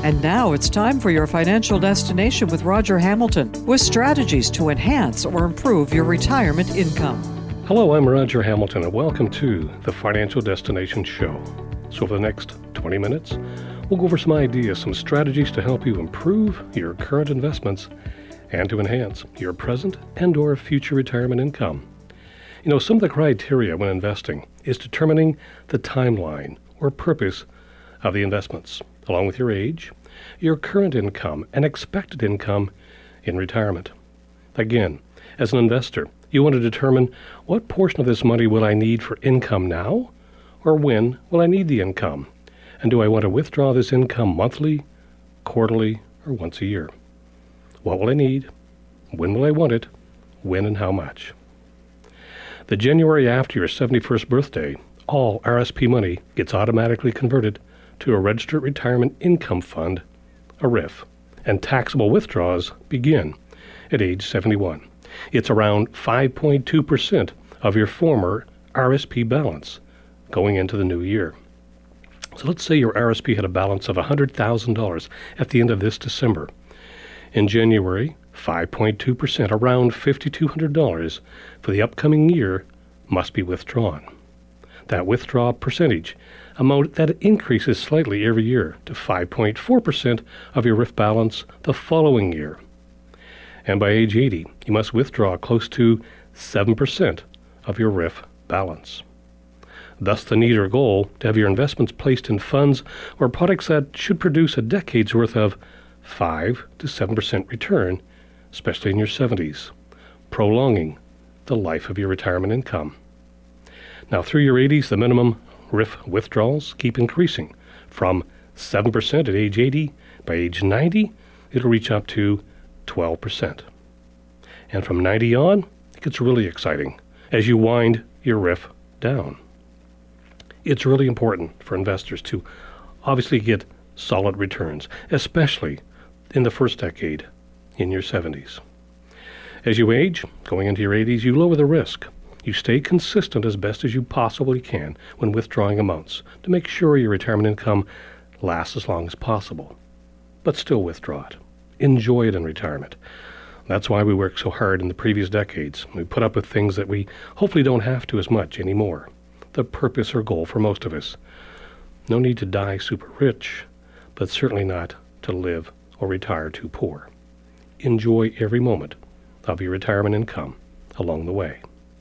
And now it's time for your financial destination with Roger Hamilton, with strategies to enhance or improve your retirement income. Hello, I'm Roger Hamilton, and welcome to the Financial Destination Show. So for the next 20 minutes, we'll go over some ideas, some strategies to help you improve your current investments and to enhance your present and or future retirement income. You know, some of the criteria when investing is determining the timeline or purpose of the investments, along with your age, your current income, and expected income in retirement. Again, as an investor, you want to determine what portion of this money will I need for income now, or when will I need the income? And do I want to withdraw this income monthly, quarterly, or once a year? What will I need? When will I want it? When and how much? The January after your 71st birthday, all RSP money gets automatically converted to a Registered Retirement Income Fund, a RIF, and taxable withdrawals begin at age 71. It's around 5.2% of your former RSP balance going into the new year. So let's say your RSP had a balance of $100,000 at the end of this December. In January, 5.2%, around $5,200 for the upcoming year must be withdrawn. That withdrawal percentage amount that increases slightly every year to 5.4% of your RIF balance the following year. And by age 80, you must withdraw close to 7% of your RIF balance. Thus, the need or goal to have your investments placed in funds or products that should produce a decade's worth of 5 to 7% return, especially in your 70s, prolonging the life of your retirement income. Now, through your 80s, the minimum RIF withdrawals keep increasing from 7% at age 80. By age 90, it'll reach up to 12%. And from 90 on, it gets really exciting as you wind your RIF down. It's really important for investors to obviously get solid returns, especially in the first decade in your 70s. As you age, going into your 80s, you lower the risk. You stay consistent as best as you possibly can when withdrawing amounts to make sure your retirement income lasts as long as possible. But still withdraw it. Enjoy it in retirement. That's why we worked so hard in the previous decades. We put up with things that we hopefully don't have to as much anymore. The purpose or goal for most of us. No need to die super rich, but certainly not to live or retire too poor. Enjoy every moment of your retirement income along the way.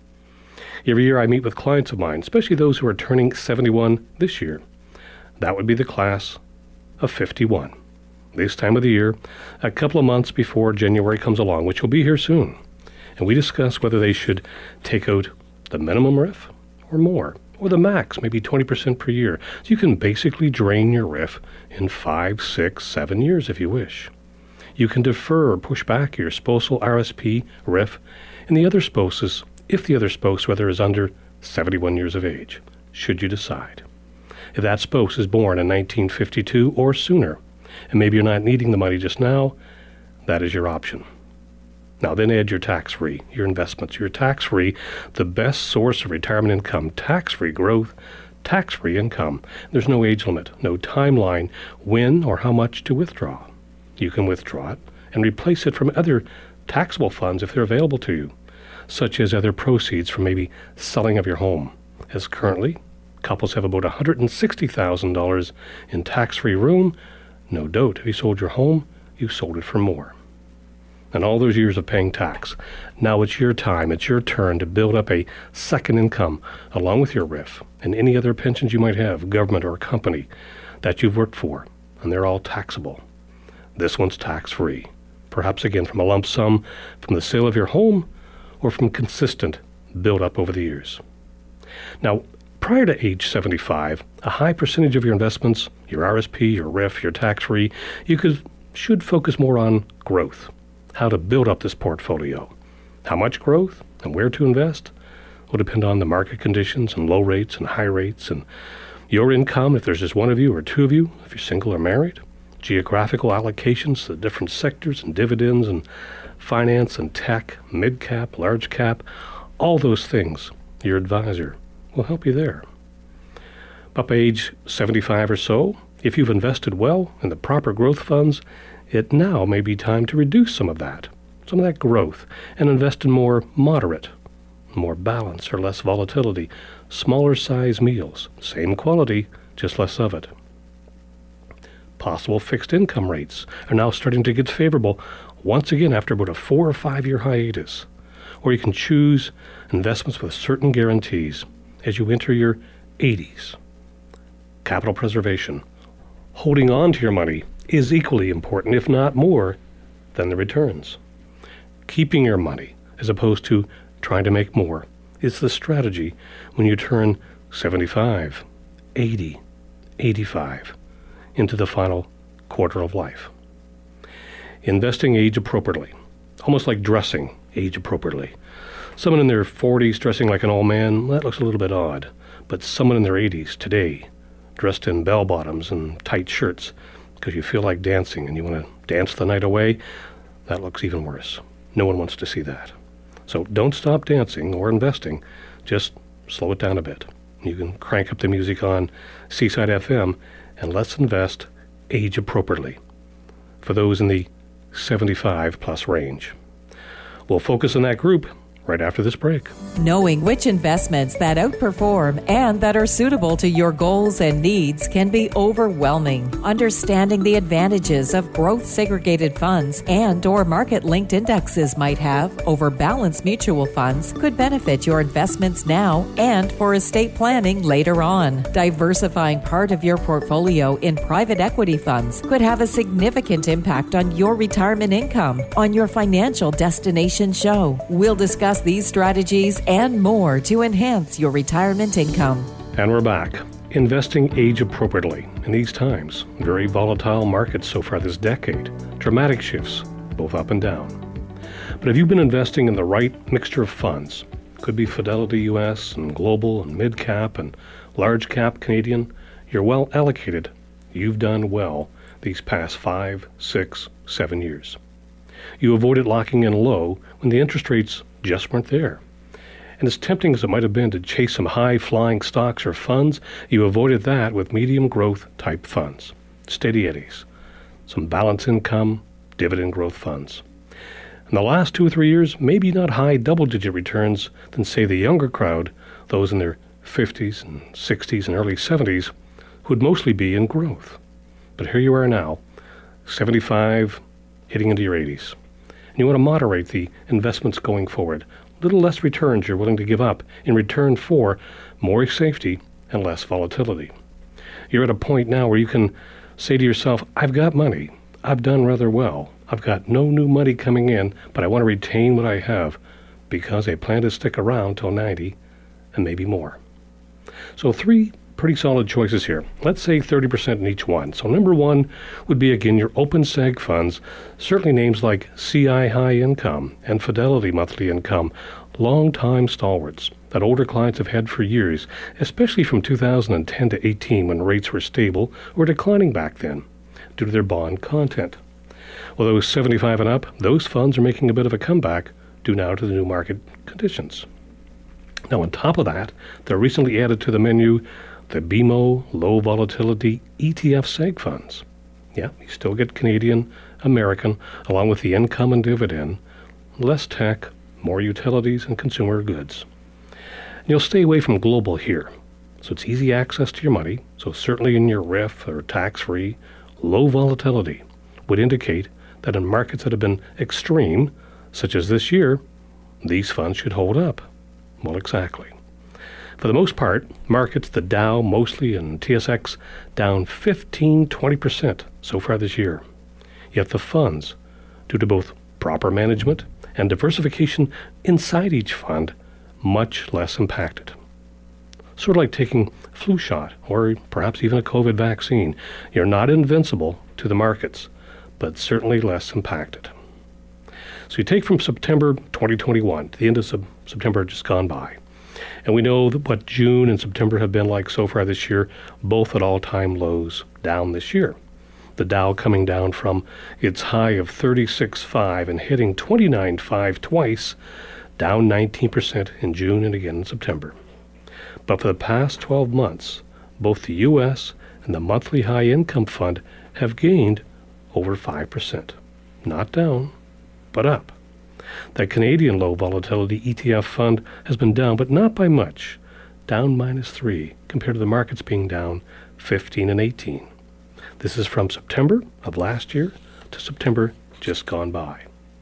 Every year I meet with clients of mine, especially those who are turning 71 this year. That would be the class of 51. This time of the year, a couple of months before January comes along, which will be here soon. And we discuss whether they should take out the minimum RIF or more, or the max, maybe 20% per year. So you can basically drain your RIF in 5, 6, 7 years if you wish. You can defer or push back your spousal RSP, RIF, and the other spouses, if the other spouse, whether is under 71 years of age, should you decide. If that spouse is born in 1952 or sooner, and maybe you're not needing the money just now, that is your option. Now then add your tax-free, your investments, your tax-free, the best source of retirement income, tax-free growth, tax-free income. There's no age limit, no timeline, when or how much to withdraw. You can withdraw it and replace it from other taxable funds if they're available to you, such as other proceeds from maybe selling of your home, as currently couples have about $160,000 in tax-free room. No doubt, if you sold your home, you sold it for more. And all those years of paying tax, now it's your time, it's your turn to build up a second income along with your RIF and any other pensions you might have, government or company, that you've worked for, and they're all taxable. This one's tax-free, perhaps again from a lump sum from the sale of your home or from consistent build-up over the years. Now, prior to age 75, a high percentage of your investments, your RSP, your RIF, your tax-free, should focus more on growth, how to build up this portfolio. How much growth and where to invest will depend on the market conditions and low rates and high rates and your income, if there's just one of you or two of you, if you're single or married, geographical allocations to different sectors and dividends and finance and tech, mid-cap, large cap, all those things. Your advisor will help you there. But by age 75 or so, If you've invested well in the proper growth funds, it now may be time to reduce some of that growth, and invest in more moderate, more balance or less volatility, smaller size meals, same quality, just less of it. Possible fixed income rates are now starting to get favorable once again after about a 4 or 5 year hiatus. Or you can choose investments with certain guarantees as you enter your 80s. Capital preservation. Holding on to your money is equally important, if not more, than the returns. Keeping your money, as opposed to trying to make more, is the strategy when you turn 75, 80, 85 into the final quarter of life. Investing age appropriately, almost like dressing age appropriately. Someone in their 40s dressing like an old man, that looks a little bit odd. But someone in their 80s today, dressed in bell-bottoms and tight shirts because you feel like dancing and you want to dance the night away, that looks even worse. No one wants to see that. So don't stop dancing or investing. Just slow it down a bit. You can crank up the music on Seaside FM, and let's invest age appropriately for those in the 75 plus range. We'll focus on that group right after this break. Knowing which investments that outperform and that are suitable to your goals and needs can be overwhelming. Understanding the advantages of growth segregated funds and or market-linked indexes might have over balanced mutual funds could benefit your investments now and for estate planning later on. Diversifying part of your portfolio in private equity funds could have a significant impact on your retirement income. On your Financial Destination show, we'll discuss these strategies and more to enhance your retirement income. And we're back. Investing age appropriately in these times. Very volatile markets so far this decade. Dramatic shifts, both up and down. But if you've been investing in the right mixture of funds, could be Fidelity US and global and mid-cap and large-cap Canadian, you're well allocated. You've done well these past 5, 6, 7 years. You avoided locking in low when the interest rates just weren't there. And as tempting as it might have been to chase some high-flying stocks or funds, you avoided that with medium growth type funds, steady eddies, some balanced income, dividend growth funds. In the last 2 or 3 years, maybe not high double-digit returns than, say, the younger crowd, those in their 50s and 60s and early 70s, who'd mostly be in growth. But here you are now, 75, hitting into your 80s. And you want to moderate the investments going forward. Little less returns you're willing to give up in return for more safety and less volatility. You're at a point now where you can say to yourself, I've got money. I've done rather well. I've got no new money coming in, but I want to retain what I have because I plan to stick around till 90 and maybe more. So 3 pretty solid choices here. Let's say 30% in each one. So number 1 would be, again, your open seg funds. Certainly names like CI High Income and Fidelity Monthly Income, long-time stalwarts that older clients have had for years, especially from 2010 to 18 when rates were stable or declining back then due to their bond content. Well, those 75 and up, those funds are making a bit of a comeback due now to the new market conditions. Now, on top of that, they're recently added to the menu the BMO Low Volatility ETF Seg Funds. Yeah, you still get Canadian, American, along with the income and dividend, less tech, more utilities and consumer goods. And you'll stay away from global here. So it's easy access to your money, so certainly in your RIF or tax-free, low volatility would indicate that in markets that have been extreme, such as this year, these funds should hold up. Well, exactly. For the most part, markets, the Dow mostly and TSX, down 15-20% so far this year. Yet the funds, due to both proper management and diversification inside each fund, much less impacted. Sort of like taking a flu shot or perhaps even a COVID vaccine. You're not invincible to the markets, but certainly less impacted. So you take from September 2021 to the end of September just gone by. And we know that what June and September have been like so far this year, both at all-time lows down this year. The Dow coming down from its high of 36.5 and hitting 29.5 twice, down 19% in June and again in September. But for the past 12 months, both the U.S. and the monthly high income fund have gained over 5%. Not down, but up. The Canadian low volatility ETF fund has been down, but not by much, down -3 compared to the markets being down 15 and 18. This is from September of last year to September just gone by.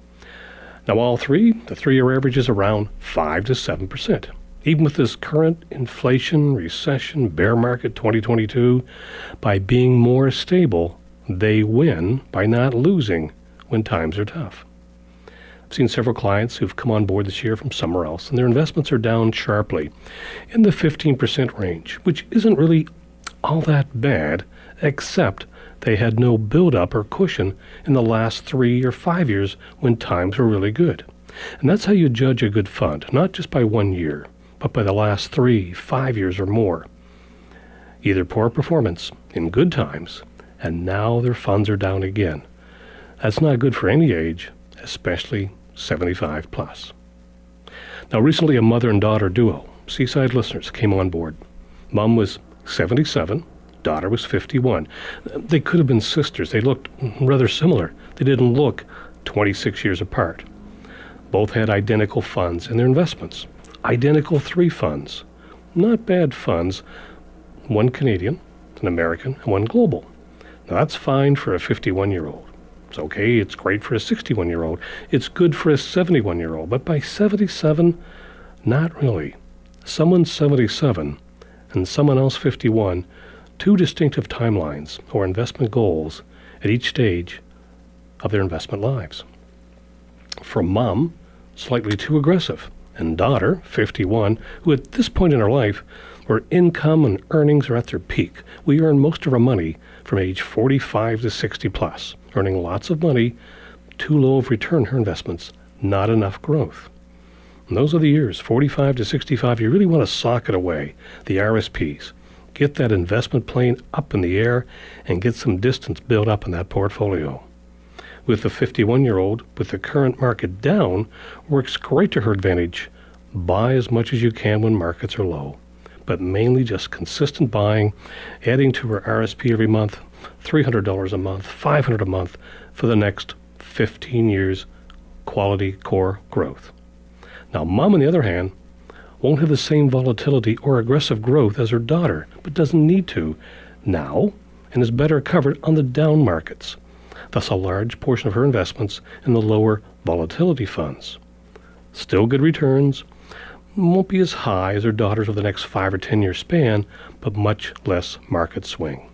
Now all three, the 3-year average is around 5 to 7%. Even with this current inflation, recession, bear market 2022, by being more stable, they win by not losing when times are tough. I've seen several clients who've come on board this year from somewhere else, and their investments are down sharply in the 15% range, which isn't really all that bad, except they had no build-up or cushion in the last 3 or 5 years when times were really good. And that's how you judge a good fund, not just by 1 year, but by the last 3, 5 years or more. Either poor performance in good times, and now their funds are down again. That's not good for any age, especially 75 plus. Now recently a mother and daughter duo, Seaside listeners, came on board. Mom was 77, daughter was 51. They could have been sisters. They looked rather similar. They didn't look 26 years apart. Both had identical funds in their investments. Identical 3 funds. Not bad funds. One Canadian, an American, and one global. Now that's fine for a 51-year-old. It's okay, it's great for a 61-year-old. It's good for a 71-year-old. But by 77, not really. Someone's 77 and someone else 51, 2 distinctive timelines or investment goals at each stage of their investment lives. For mom, slightly too aggressive, and daughter, 51, who at this point in her life, where income and earnings are at their peak. We earn most of our money from age 45 to 60 plus, earning lots of money, too low of return her investments, not enough growth. And those are the years, 45 to 65, you really want to sock it away, the RSPs. Get that investment plane up in the air and get some distance built up in that portfolio. With the 51-year-old, with the current market down, works great to her advantage. Buy as much as you can when markets are low, but mainly just consistent buying, adding to her RSP every month, $300 a month, $500 a month for the next 15 years, quality core growth. Now, mom, on the other hand, won't have the same volatility or aggressive growth as her daughter, but doesn't need to now and is better covered on the down markets. Thus, a large portion of her investments in the lower volatility funds. Still good returns, won't be as high as her daughters over the next 5 or 10 year span, but much less market swing.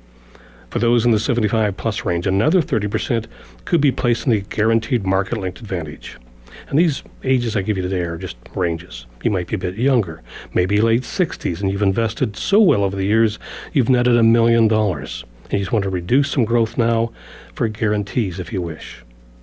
For those in the 75 plus range, another 30% could be placed in the guaranteed market linked advantage. And these ages I give you today are just ranges. You might be a bit younger, maybe late 60s, and you've invested so well over the years, you've netted $1 million. And you just want to reduce some growth now for guarantees if you wish.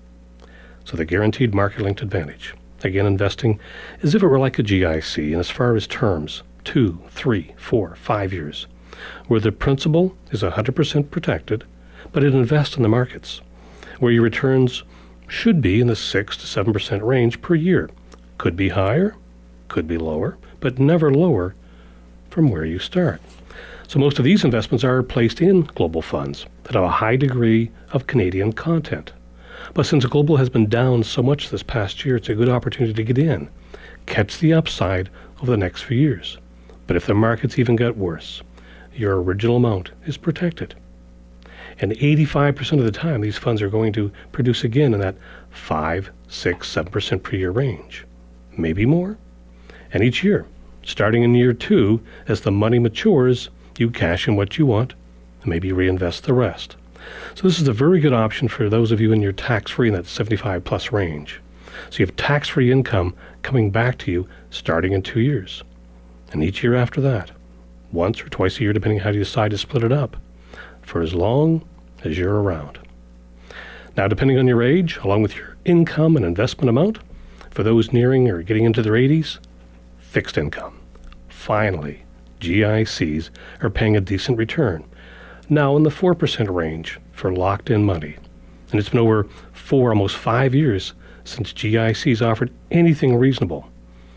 So the guaranteed market linked advantage. Again, investing as if it were like a GIC, and as far as terms, 2, 3, 4, 5 years, where the principal is 100% protected, but it invests in the markets, where your returns should be in the 6 to 7% range per year. Could be higher, could be lower, but never lower from where you start. So most of these investments are placed in global funds that have a high degree of Canadian content. But since global has been down so much this past year, it's a good opportunity to get in, catch the upside over the next few years. But if the markets even get worse, your original amount is protected. And 85% of the time, these funds are going to produce again in that 5, 6, 7% per year range. Maybe more. And each year, starting in year 2, as the money matures, you cash in what you want and maybe reinvest the rest. So this is a very good option for those of you in your tax-free in that 75 plus range. So you have tax-free income coming back to you starting in 2 years. And each year after that, once or twice a year, depending on how you decide to split it up, for as long as you're around. Now, depending on your age, along with your income and investment amount, for those nearing or getting into their 80s, fixed income. Finally, GICs are paying a decent return, now in the 4% range for locked-in money. And it's been over 4, almost 5 years since GICs offered anything reasonable. It's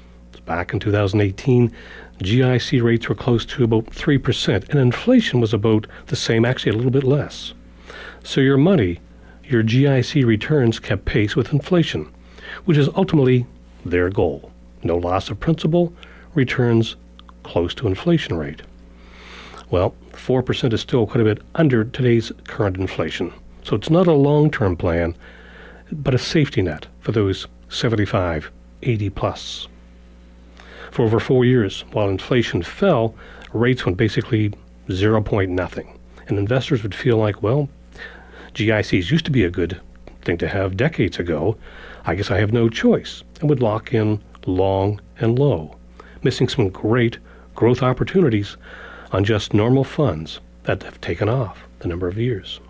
Back in 2018, GIC rates were close to about 3%, and inflation was about the same, actually a little bit less. So your money, your GIC returns kept pace with inflation, which is ultimately their goal. No loss of principal, returns close to inflation rate. Well, 4% is still quite a bit under today's current inflation. So it's not a long-term plan, but a safety net for those 75, 80 plus. For over 4 years, while inflation fell, rates went basically 0 point nothing. And investors would feel like, well, GICs used to be a good thing to have decades ago. I guess I have no choice, and would lock in long and low, missing some great growth opportunities on just normal funds that have taken off the number of years.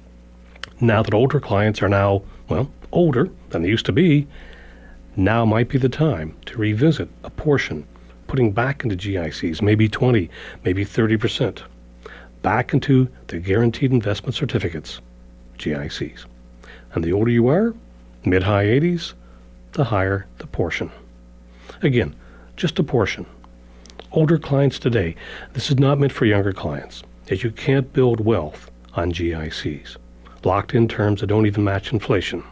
Now that older clients are now, well, older than they used to be, now might be the time to revisit a portion, putting back into GICs, maybe 20, maybe 30%, back into the guaranteed investment certificates, GICs. And the older you are, mid-high 80s, the higher the portion. Again, just a portion. Older clients today, this is not meant for younger clients, as you can't build wealth on GICs, locked in terms that don't even match inflation.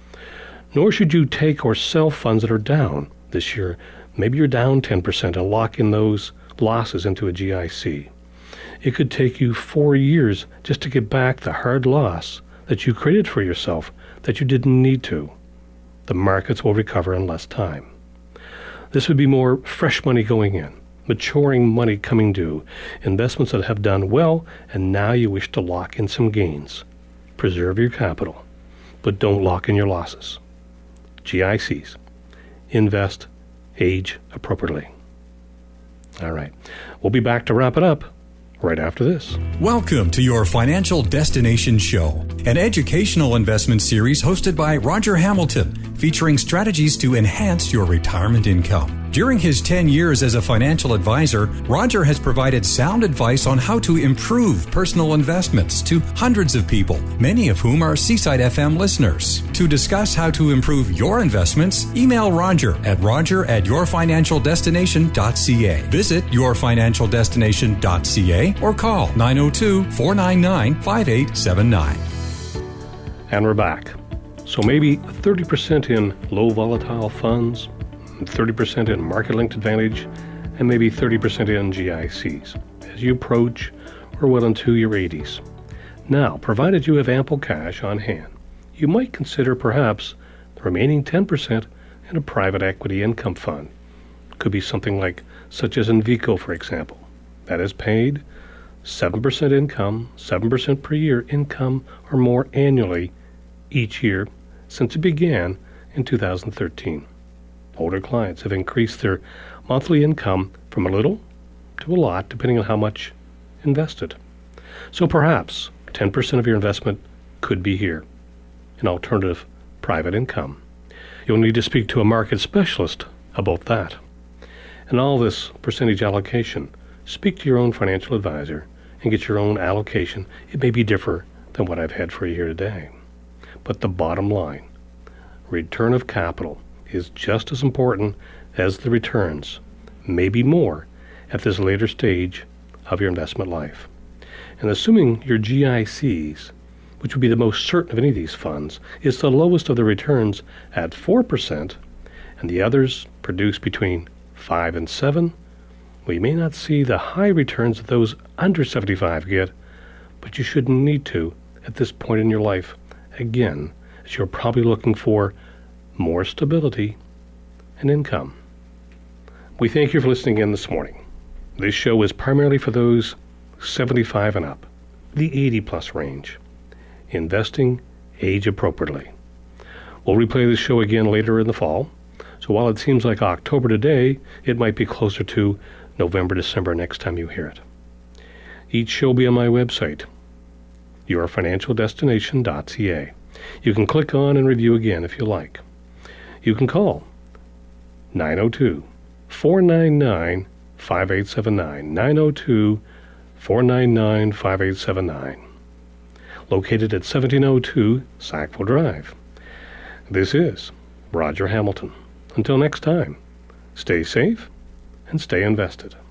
Nor should you take or sell funds that are down this year. Maybe you're down 10% and lock in those losses into a GIC. It could take you 4 years just to get back the hard loss that you created for yourself that you didn't need to. The markets will recover in less time. This would be more fresh money going in, maturing money coming due, investments that have done well, and now you wish to lock in some gains. Preserve your capital, but don't lock in your losses. GICs. Invest, age appropriately. All right. We'll be back to wrap it up right after this. Welcome to your Financial Destination Show, an educational investment series hosted by Roger Hamilton, featuring strategies to enhance your retirement income. During his 10 years as a financial advisor, Roger has provided sound advice on how to improve personal investments to hundreds of people, many of whom are Seaside FM listeners. To discuss how to improve your investments, email Roger at roger@yourfinancialdestination.ca. Visit yourfinancialdestination.ca or call 902-499-5879. And we're back. So maybe 30% in low volatile funds, 30% in market-linked advantage, and maybe 30% in GICs as you approach or well into your 80s. Now, provided you have ample cash on hand, you might consider perhaps the remaining 10% in a private equity income fund. Could be something like such as Envico, for example, that has paid 7% income, 7% per year income or more annually each year since it began in 2013. Older clients have increased their monthly income from a little to a lot, depending on how much invested. So perhaps 10% of your investment could be here, an alternative private income. You'll need to speak to a market specialist about that. And all this percentage allocation, speak to your own financial advisor and get your own allocation. It may be different than what I've had for you here today. But the bottom line, return of capital, is just as important as the returns, maybe more, at this later stage of your investment life. And assuming your GICs, which would be the most certain of any of these funds, is the lowest of the returns at 4%, and the others produce between 5 and 7, we may not see the high returns that those under 75 get, but you shouldn't need to at this point in your life, again, as you're probably looking for more stability and income. We thank you for listening in this morning. This show is primarily for those 75 and up, the 80 plus range. Investing, age appropriately. We'll replay this show again later in the fall, so while it seems like October today, it might be closer to November, December next time you hear it. Each show will be on my website, yourfinancialdestination.ca. You can click on and review again if you like. You can call 902-499-5879, 902-499-5879, located at 1702 Sackville Drive. This is Roger Hamilton. Until next time, Stay safe and stay invested.